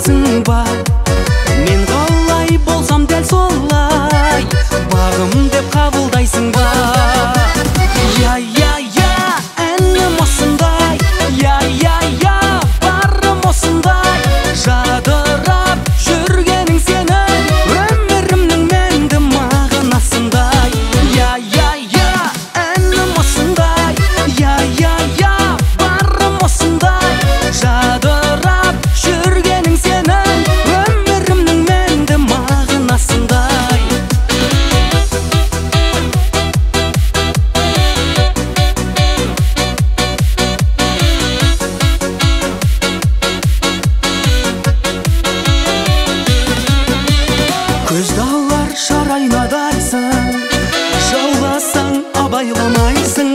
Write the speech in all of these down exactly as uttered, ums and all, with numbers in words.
қабылдайсың ба? Мен қалай болсам дәл солай бағым деп қабылдайсың ба? Я, я, я, әнім осындай, я, я, я, барым осындай, жадырап жүргенің сенің өмірімнің мәнді мағынасындай. Я, я, я, әнім осындай, я, я, я, барым осындай, жадырап жүргенің сенің өмірімнің мәнді мағынасындай. Көзді алар шарайнадайсың, жауласаң абайламайсың.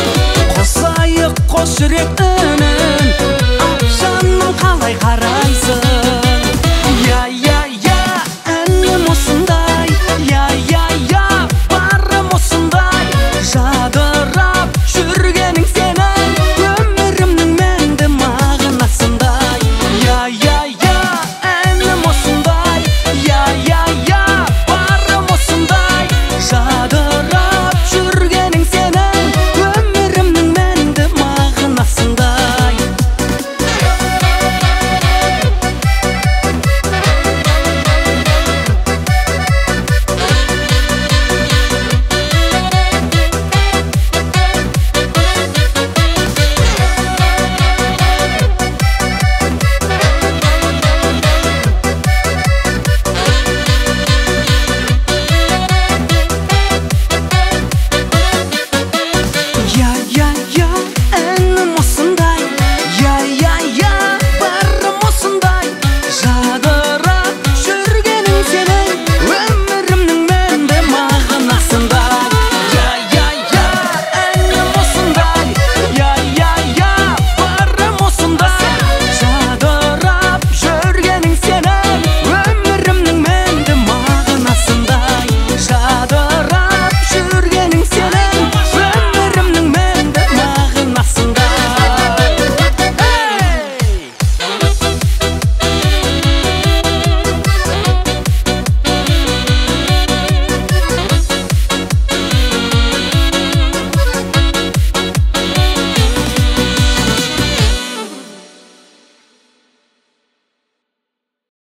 Қосайық қос жүрек үнін, ақ жаным қалай қарайсың?